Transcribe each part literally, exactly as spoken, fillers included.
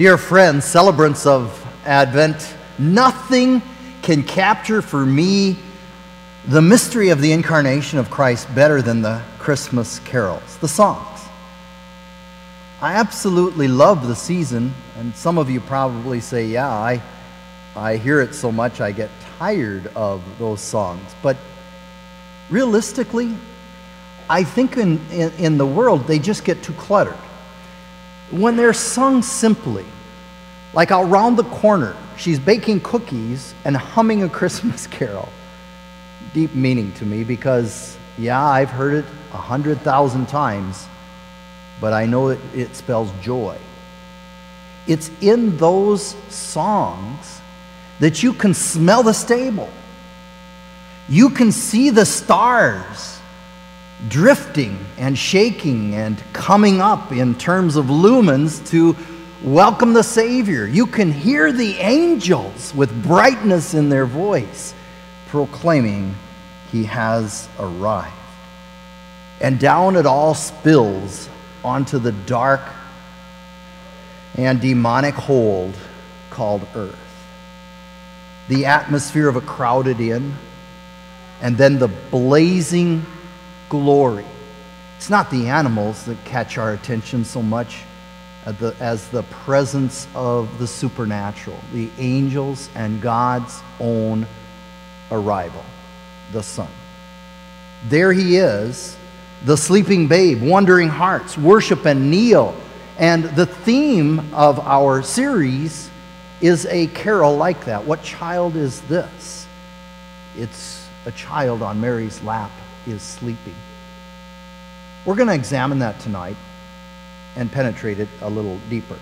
Dear friends, celebrants of Advent, nothing can capture for me the mystery of the incarnation of Christ better than the Christmas carols, the songs. I absolutely love the season, and some of you probably say, yeah, I, I hear it so much I get tired of those songs. But realistically, I think in, in, in the world they just get too cluttered. When they're sung simply, like around the corner, she's baking cookies and humming a Christmas carol. Deep meaning to me because, yeah, I've heard it a hundred thousand times, but I know it, it spells joy. It's in those songs that you can smell the stable. You can see the stars drifting and shaking and coming up in terms of lumens to welcome the Savior. You can hear the angels with brightness in their voice proclaiming He has arrived. And down it all spills onto the dark and demonic hold called earth. The atmosphere of a crowded inn, and then the blazing glory. It's not the animals that catch our attention so much as the, as the presence of the supernatural, the angels and God's own arrival, the Son. There He is, the sleeping babe, wondering hearts, worship and kneel. And the theme of our series is a carol like that. What child is this? It's a child on Mary's lap is sleeping. We're going to examine that tonight and penetrate it a little deeper.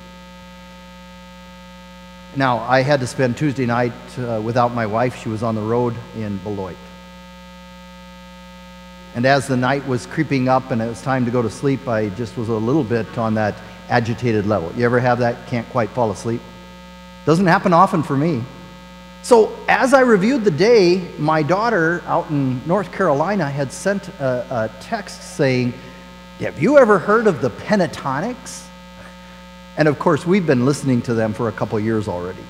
Now, I had to spend Tuesday night uh, without my wife. She was on the road in Beloit. And as the night was creeping up and it was time to go to sleep, I just was a little bit on that agitated level. You ever have that? Can't quite fall asleep? Doesn't happen often for me. So as I reviewed the day, my daughter out in North Carolina had sent a, a text saying, have you ever heard of the Pentatonics? And of course, we've been listening to them for a couple years already.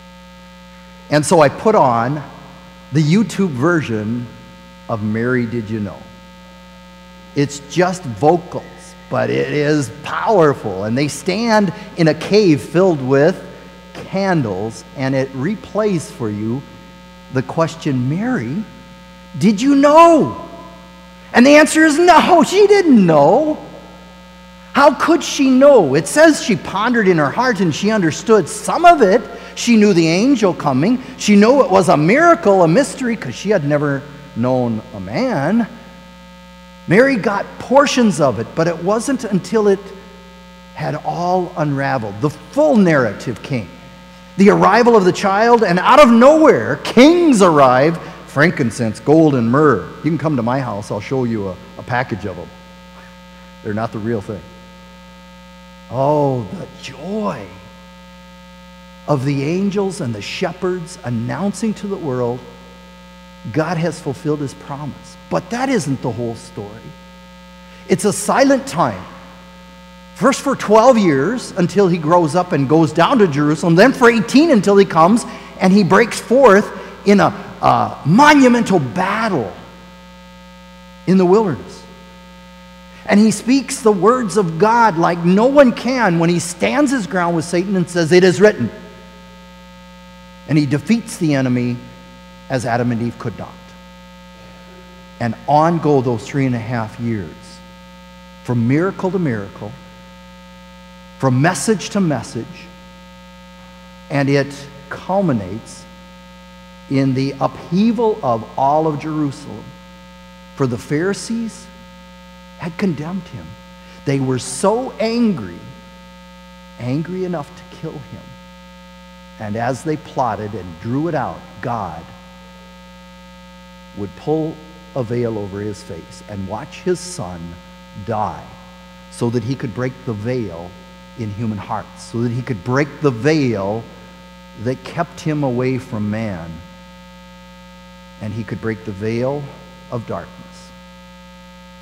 And so I put on the YouTube version of Mary Did You Know? It's just vocals, but it is powerful. And they stand in a cave filled with candles, and it replays for you the question, Mary, did you know? And the answer is no, she didn't know. How could she know? It says she pondered in her heart and she understood some of it. She knew the angel coming. She knew it was a miracle, a mystery, because she had never known a man. Mary got portions of it, but it wasn't until it had all unraveled. The full narrative came. The arrival of the child, and out of nowhere, kings arrive, frankincense, gold, and myrrh. You can come to my house, I'll show you a, a package of them. They're not the real thing. Oh, the joy of the angels and the shepherds announcing to the world, God has fulfilled His promise. But that isn't the whole story. It's a silent time. First for twelve years until He grows up and goes down to Jerusalem, then for eighteen until He comes and He breaks forth in a, a monumental battle in the wilderness. And He speaks the words of God like no one can when He stands His ground with Satan and says, it is written. And He defeats the enemy as Adam and Eve could not. And on go those three and a half years, from miracle to miracle, from message to message, and it culminates in the upheaval of all of Jerusalem. For the Pharisees had condemned Him. They were so angry, angry enough to kill Him. And as they plotted and drew it out, God would pull a veil over His face and watch His Son die so that He could break the veil in human hearts, so that He could break the veil that kept Him away from man, and He could break the veil of darkness.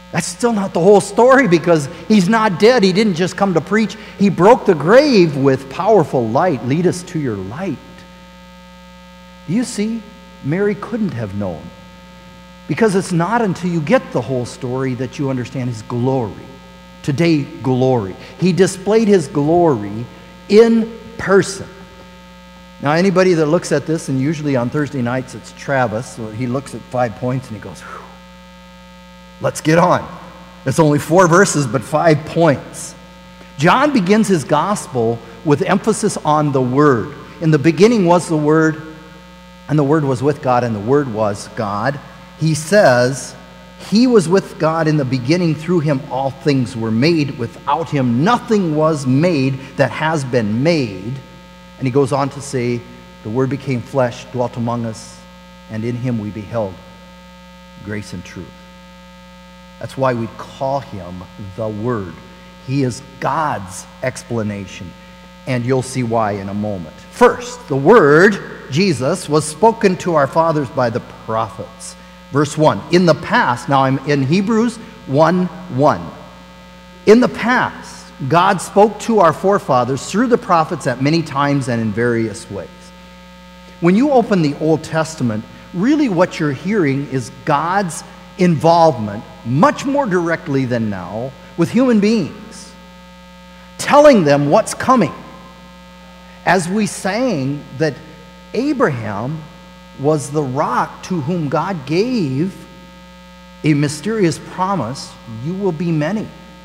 That's still not the whole story, because he's not dead. He didn't just come to preach. He broke the grave with powerful light. Lead us to your light. Do you see? Mary couldn't have known, because it's not until you get the whole story that you understand his glory. Today, glory. He displayed his glory in person. Now, anybody that looks at this, and usually on Thursday nights it's Travis, so he looks at five points and he goes, whew, let's get on. It's only four verses, but five points. John begins his gospel with emphasis on the Word. In the beginning was the Word, and the Word was with God, and the Word was God. He says, he was with God in the beginning. Through him all things were made. Without him nothing was made that has been made. And he goes on to say, the Word became flesh, dwelt among us, and in him we beheld grace and truth. That's why we call him the Word. He is God's explanation, and you'll see why in a moment. First, the Word, Jesus, was spoken to our fathers by the prophets. Verse one, in the past, now I'm in Hebrews one one. In the past, God spoke to our forefathers through the prophets at many times and in various ways. When you open the Old Testament, really what you're hearing is God's involvement, much more directly than now, with human beings, telling them what's coming. As we sang that Abraham was the rock to whom God gave a mysterious promise, you will be many.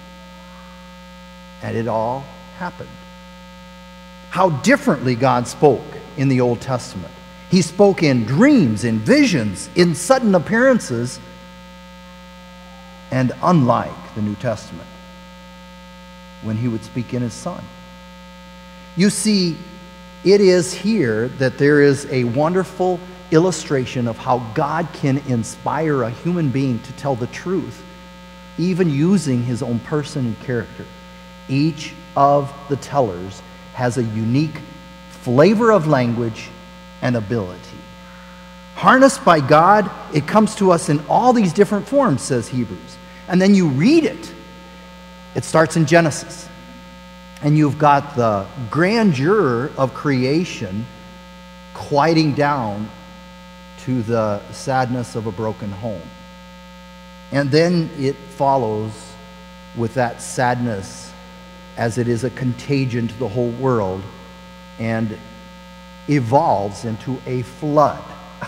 And it all happened. How differently God spoke in the Old Testament. He spoke in dreams, in visions, in sudden appearances, and unlike the New Testament, when he would speak in his Son. You see, it is here that there is a wonderful illustration of how God can inspire a human being to tell the truth, even using his own person and character. Each of the tellers has a unique flavor of language and ability. Harnessed by God, it comes to us in all these different forms, says Hebrews. And then you read it. It starts in Genesis. And you've got the grandeur of creation quieting down to the sadness of a broken home. And then it follows with that sadness as it is a contagion to the whole world and evolves into a flood.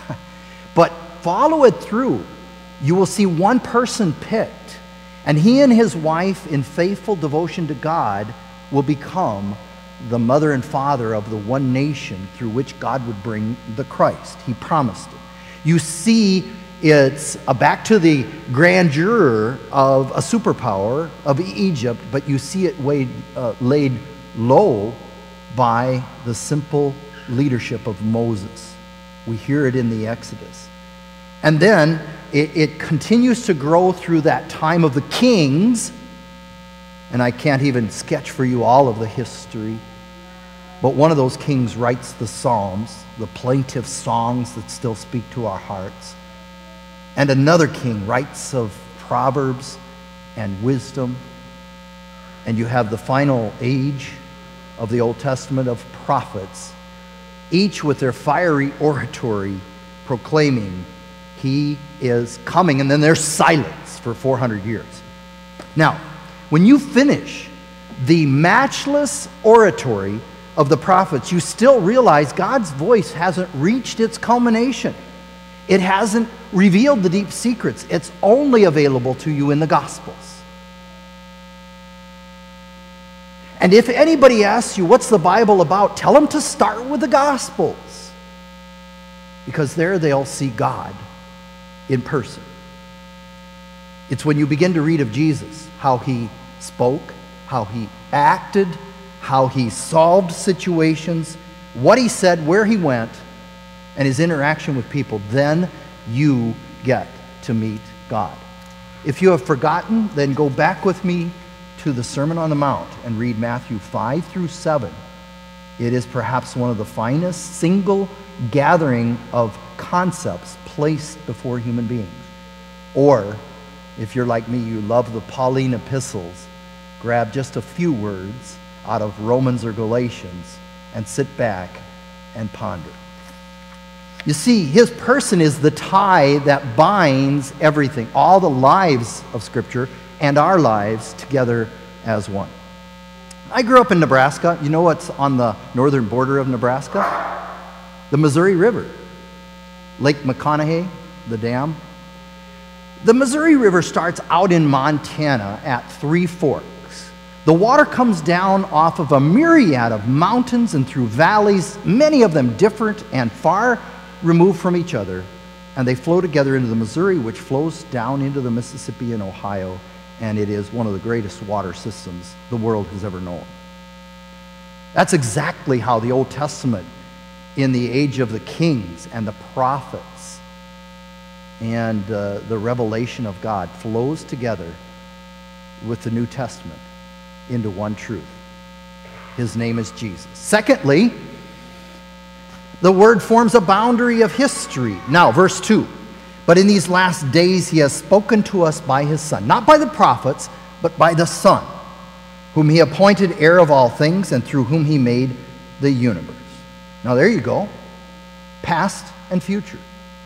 But follow it through. You will see one person picked, and he and his wife, in faithful devotion to God, will become the mother and father of the one nation through which God would bring the Christ. He promised it. You see, it's a back to the grandeur of a superpower of Egypt, but you see it weighed, uh, laid low by the simple leadership of Moses. We hear it in the Exodus. And then it, it continues to grow through that time of the kings, and I can't even sketch for you all of the history, but one of those kings writes the Psalms, the plaintive songs that still speak to our hearts. And another king writes of Proverbs and wisdom. And you have the final age of the Old Testament of prophets, each with their fiery oratory proclaiming he is coming. And then there's silence for four hundred years. Now, when you finish the matchless oratory of the prophets, you still realize God's voice hasn't reached its culmination. It hasn't revealed the deep secrets. It's only available to you in the Gospels. And if anybody asks you, what's the Bible about? Tell them to start with the Gospels. Because there they'll see God in person. It's when you begin to read of Jesus, how he spoke, how he acted, how he solved situations, what he said, where he went, and his interaction with people, then you get to meet God. If you have forgotten, then go back with me to the Sermon on the Mount and read Matthew five through seven. It is perhaps one of the finest single gathering of concepts placed before human beings. Or if you're like me, you love the Pauline epistles, grab just a few words out of Romans or Galatians and sit back and ponder. You see, his person is the tie that binds everything, all the lives of Scripture and our lives together as one. I grew up in Nebraska. You know what's on the northern border of Nebraska? The Missouri River. Lake McConaughey, the dam. The Missouri River starts out in Montana at Three Forks. The water comes down off of a myriad of mountains and through valleys, many of them different and far removed from each other, and they flow together into the Missouri, which flows down into the Mississippi and Ohio, and it is one of the greatest water systems the world has ever known. That's exactly how the Old Testament, in the age of the kings and the prophets and uh, the revelation of God, flows together with the New Testament into one truth. His name is Jesus. Secondly, the Word forms a boundary of history. Now, verse two. But in these last days he has spoken to us by his Son, not by the prophets, but by the Son, whom he appointed heir of all things and through whom he made the universe. Now there you go. Past and future.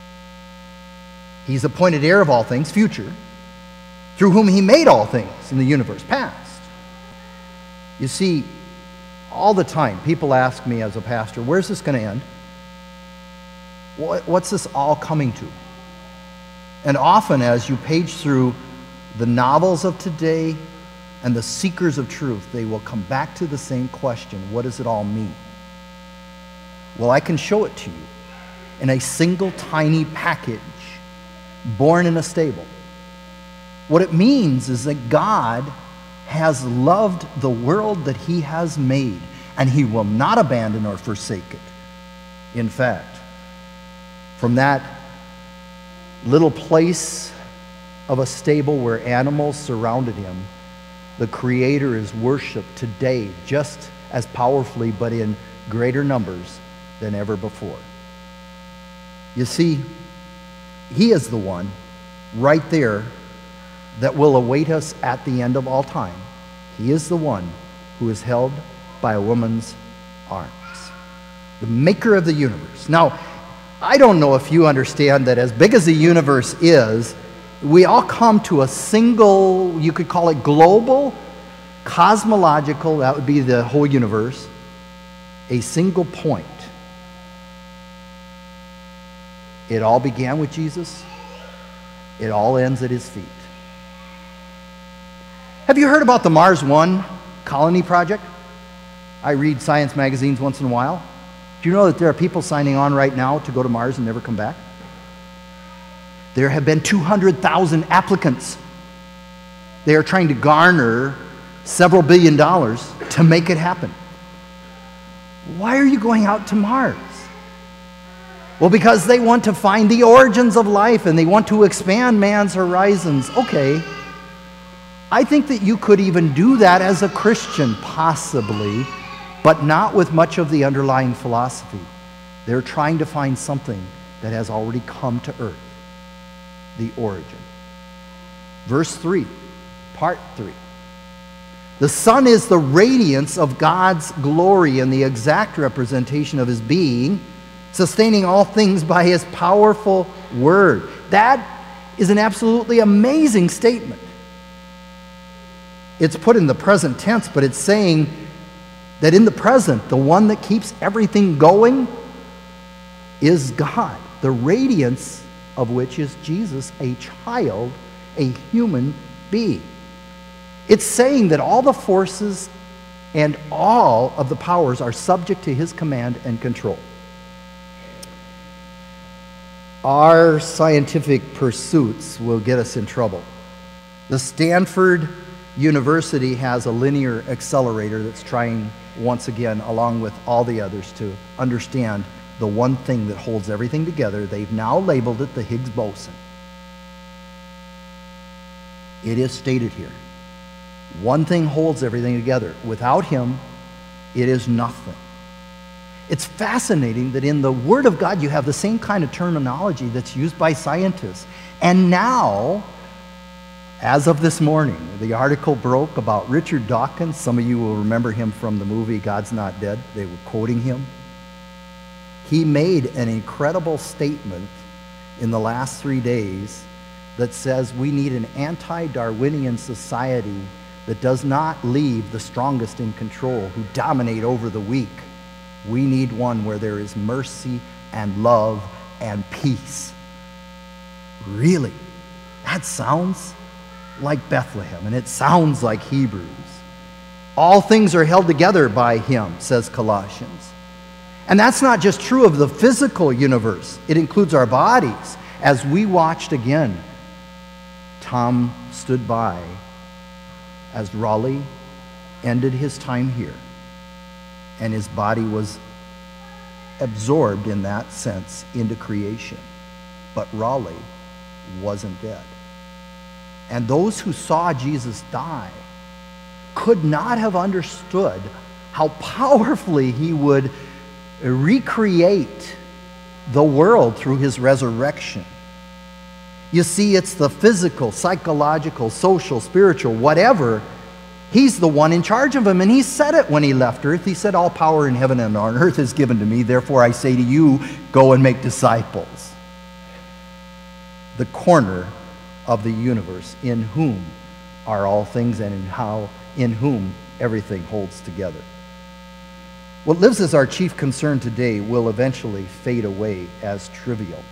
He's appointed heir of all things, future, through whom he made all things in the universe, past. You see, all the time people ask me as a pastor, where's this going to end? What's this all coming to? And often as you page through the novels of today and the seekers of truth, they will come back to the same question: what does it all mean? Well, I can show it to you in a single tiny package born in a stable. What it means is that God has loved the world that he has made, and he will not abandon or forsake it. In fact, from that little place of a stable where animals surrounded him, the Creator is worshiped today just as powerfully, but in greater numbers than ever before. You see, he is the one right there that will await us at the end of all time. He is the one who is held by a woman's arms, the maker of the universe. Now, I don't know if you understand that as big as the universe is, we all come to a single, you could call it global, cosmological, that would be the whole universe, a single point. It all began with Jesus. It all ends at his feet. Have you heard about the Mars One colony project? I read science magazines once in a while. Do you know that there are people signing on right now to go to Mars and never come back? There have been two hundred thousand applicants. They are trying to garner several billion dollars to make it happen. Why are you going out to Mars? Well, because they want to find the origins of life and they want to expand man's horizons. Okay. I think that you could even do that as a Christian, possibly, but not with much of the underlying philosophy. They're trying to find something that has already come to earth, the origin. Verse three, part three. The Son is the radiance of God's glory and the exact representation of his being, sustaining all things by his powerful word. That is an absolutely amazing statement. It's put in the present tense, but it's saying that in the present, the one that keeps everything going is God, the radiance of which is Jesus, a child, a human being. It's saying that all the forces and all of the powers are subject to his command and control. Our scientific pursuits will get us in trouble. The Stanford University has a linear accelerator that's trying once again, along with all the others, to understand the one thing that holds everything together. They've now labeled it the Higgs boson. It is stated here. One thing holds everything together. Without him, it is nothing. It's fascinating that in the Word of God you have the same kind of terminology that's used by scientists. And now, As of this morning, the article broke about Richard Dawkins. Some of you will remember him from the movie God's Not Dead. They were quoting him. He made an incredible statement in the last three days that says we need an anti-Darwinian society that does not leave the strongest in control, who dominate over the weak. We need one where there is mercy and love and peace. Really? That sounds like Bethlehem, and it sounds like Hebrews. All things are held together by him, says Colossians. And that's not just true of the physical universe. It includes our bodies. As we watched again, Tom stood by as Raleigh ended his time here, and his body was absorbed in that sense into creation. But Raleigh wasn't dead. And those who saw Jesus die could not have understood how powerfully he would recreate the world through his resurrection. You see, it's the physical, psychological, social, spiritual, whatever. He's the one in charge of them, and he said it when he left earth. He said, all power in heaven and on earth is given to me, therefore I say to you, go and make disciples. The corner of the universe, in whom are all things, and in how in whom everything holds together. What lives as our chief concern today will eventually fade away as trivial.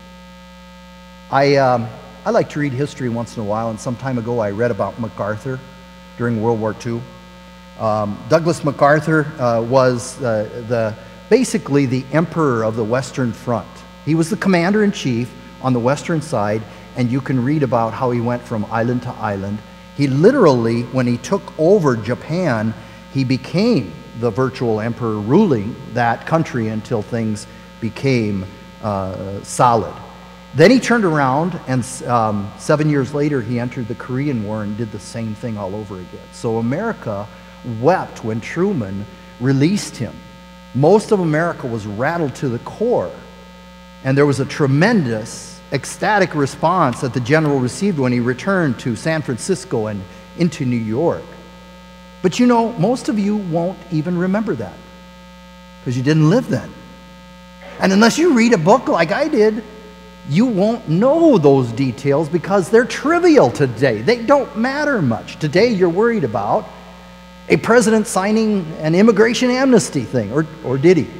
I, um, I like to read history once in a while, and some time ago I read about MacArthur during World War Two. Um, Douglas MacArthur uh, was uh, the, basically the emperor of the Western Front. He was the commander-in-chief on the western side, and you can read about how he went from island to island. He literally, when he took over Japan, he became the virtual emperor ruling that country until things became uh, solid. Then he turned around, and um, seven years later he entered the Korean War and did the same thing all over again. So America wept when Truman released him. Most of America was rattled to the core, and there was a tremendous ecstatic response that the general received when he returned to San Francisco and into New York. But you know, most of you won't even remember that because you didn't live then. And unless you read a book like I did, you won't know those details because they're trivial today. They don't matter much. Today you're worried about a president signing an immigration amnesty thing, or, or did he?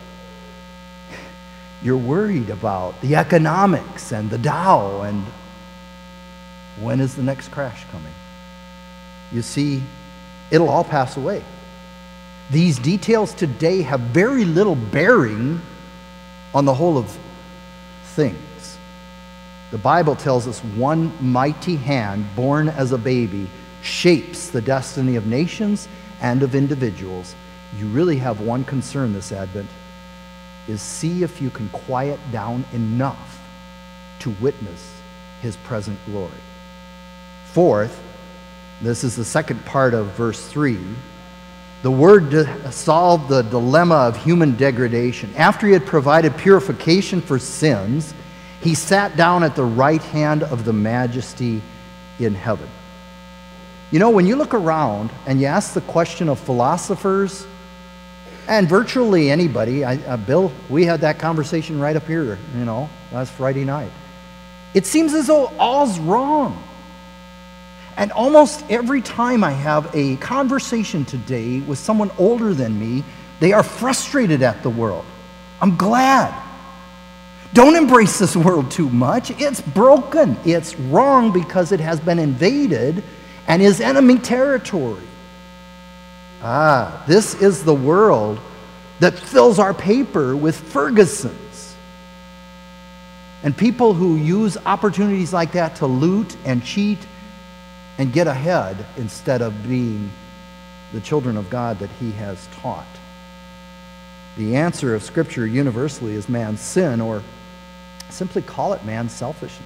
You're worried about the economics and the Dow and when is the next crash coming? You see, it'll all pass away. These details today have very little bearing on the whole of things. The Bible tells us one mighty hand born as a baby shapes the destiny of nations and of individuals. You really have one concern this Advent, is see if you can quiet down enough to witness his present glory. Fourth, this is the second part of verse three, the Word solved the dilemma of human degradation. After he had provided purification for sins, he sat down at the right hand of the Majesty in heaven. You know, when you look around and you ask the question of philosophers, and virtually anybody, I, uh, Bill, we had that conversation right up here, you know, last Friday night. It seems as though all's wrong. And almost every time I have a conversation today with someone older than me, they are frustrated at the world. I'm glad. Don't embrace this world too much. It's broken. It's wrong because it has been invaded and is enemy territory. Ah, this is the world that fills our paper with Fergusons and people who use opportunities like that to loot and cheat and get ahead instead of being the children of God that he has taught. The answer of Scripture universally is man's sin, or simply call it man's selfishness.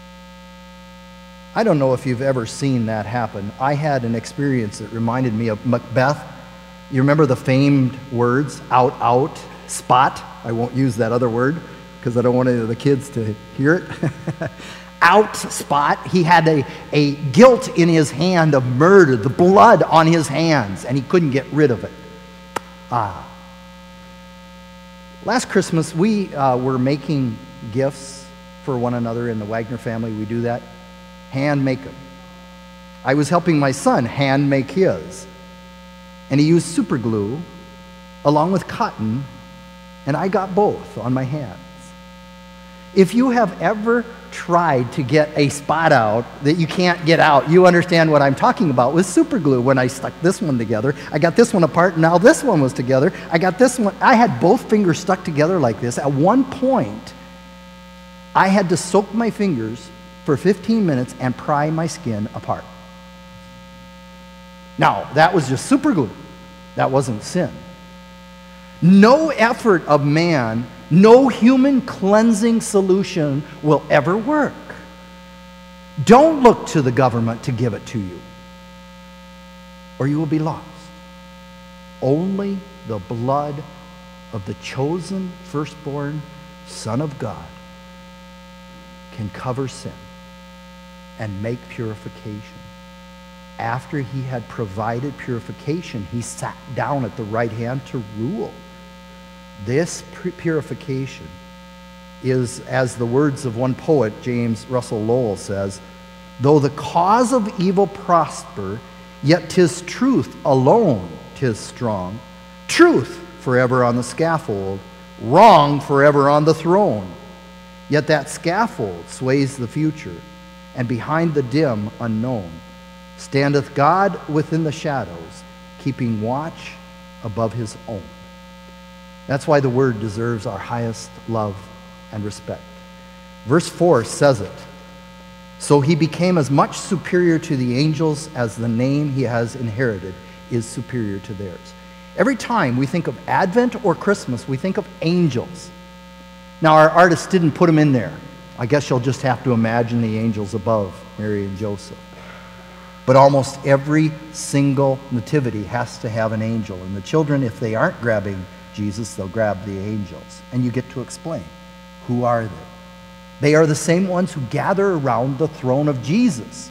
I don't know if you've ever seen that happen. I had an experience that reminded me of Macbeth. You remember the famed words, out, out, spot? I won't use that other word because I don't want any of the kids to hear it. out spot. He had a, a guilt in his hand of murder, the blood on his hands, and he couldn't get rid of it. Ah. Last Christmas, we uh, were making gifts for one another in the Wagner family. We do that. Hand make them. I was helping my son hand make his. And he used super glue along with cotton, and I got both on my hands. If you have ever tried to get a spot out that you can't get out, you understand what I'm talking about with super glue. When I stuck this one together, I got this one apart, and now this one was together. I got this one. I had both fingers stuck together like this. At one point, I had to soak my fingers for fifteen minutes and pry my skin apart. Now, that was just super glue. That wasn't sin. No effort of man, no human cleansing solution will ever work. Don't look to the government to give it to you, or you will be lost. Only the blood of the chosen firstborn Son of God can cover sin and make purification. After he had provided purification, he sat down at the right hand to rule. This purification is, as the words of one poet, James Russell Lowell, says, though the cause of evil prosper, yet 'tis truth alone 'tis strong. Truth forever on the scaffold, wrong forever on the throne. Yet that scaffold sways the future, and behind the dim unknown standeth God within the shadows, keeping watch above his own. That's why the word deserves our highest love and respect. Verse four says it. So he became as much superior to the angels as the name he has inherited is superior to theirs. Every time we think of Advent or Christmas, we think of angels. Now, our artist didn't put them in there. I guess you'll just have to imagine the angels above Mary and Joseph. But almost every single nativity has to have an angel. And the children, if they aren't grabbing Jesus, they'll grab the angels. And you get to explain, who are they? They are the same ones who gather around the throne of Jesus.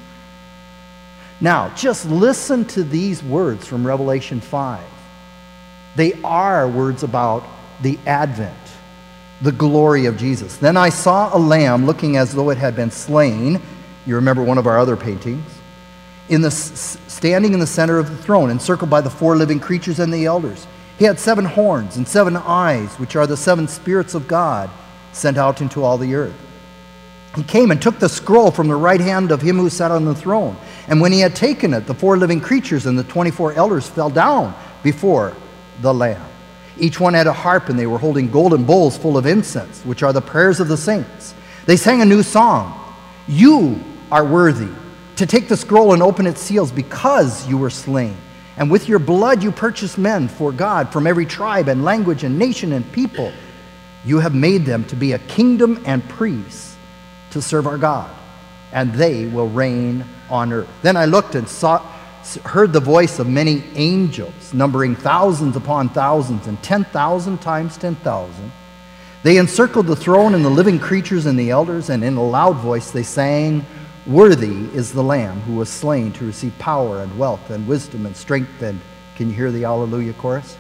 Now, just listen to these words from Revelation five. They are words about the Advent, the glory of Jesus. Then I saw a lamb looking as though it had been slain. You remember one of our other paintings. In the, standing in the center of the throne, encircled by the four living creatures and the elders. He had seven horns and seven eyes, which are the seven spirits of God sent out into all the earth. He came and took the scroll from the right hand of him who sat on the throne. And when he had taken it, the four living creatures and the twenty-four elders fell down before the Lamb. Each one had a harp, and they were holding golden bowls full of incense, which are the prayers of the saints. They sang a new song. You are worthy to take the scroll and open its seals, because you were slain. And with your blood you purchased men for God from every tribe and language and nation and people. You have made them to be a kingdom and priests to serve our God, and they will reign on earth. Then I looked and saw, heard the voice of many angels, numbering thousands upon thousands and ten thousand times ten thousand. They encircled the throne and the living creatures and the elders, and in a loud voice they sang, worthy is the Lamb who was slain to receive power and wealth and wisdom and strength. And can you hear the Alleluia chorus?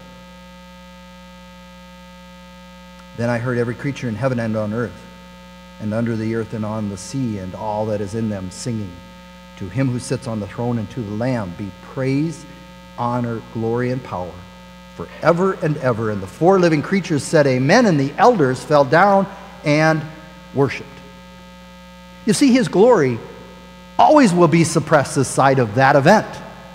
Then I heard every creature in heaven and on earth and under the earth and on the sea and all that is in them singing, to him who sits on the throne and to the Lamb be praise, honor, glory, and power forever and ever. And the four living creatures said amen, and the elders fell down and worshiped. You see, his glory always will be suppressed this side of that event.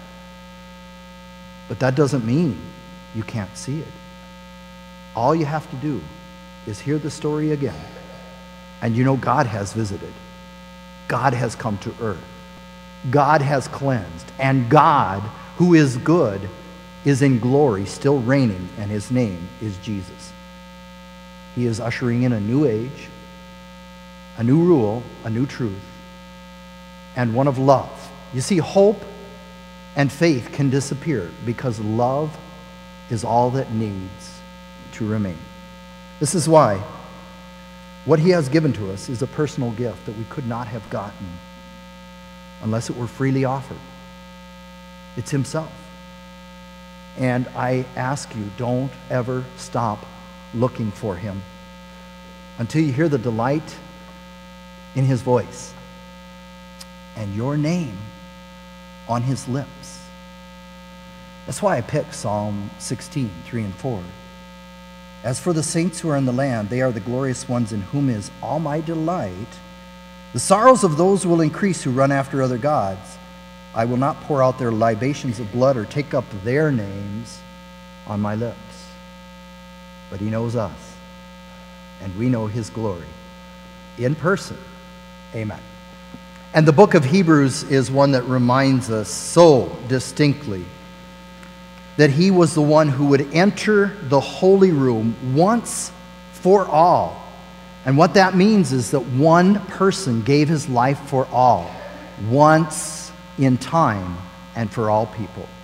But that doesn't mean you can't see it. All you have to do is hear the story again, and you know God has visited. God has come to earth. God has cleansed. And God, who is good, is in glory, still reigning, and his name is Jesus. He is ushering in a new age, a new rule, a new truth, and one of love. You see, hope and faith can disappear because love is all that needs to remain. This is why What he has given to us is a personal gift that we could not have gotten unless it were freely offered. It's himself. And I ask you, don't ever stop looking for him until you hear the delight in his voice and your name on his lips. That's why I picked Psalm sixteen, three and four. As for the saints who are in the land, they are the glorious ones in whom is all my delight. The sorrows of those will increase who run after other gods. I will not pour out their libations of blood or take up their names on my lips. But he knows us, and we know his glory in person. Amen. And the book of Hebrews is one that reminds us so distinctly that he was the one who would enter the holy room once for all. And what that means is that one person gave his life for all, once in time and for all people.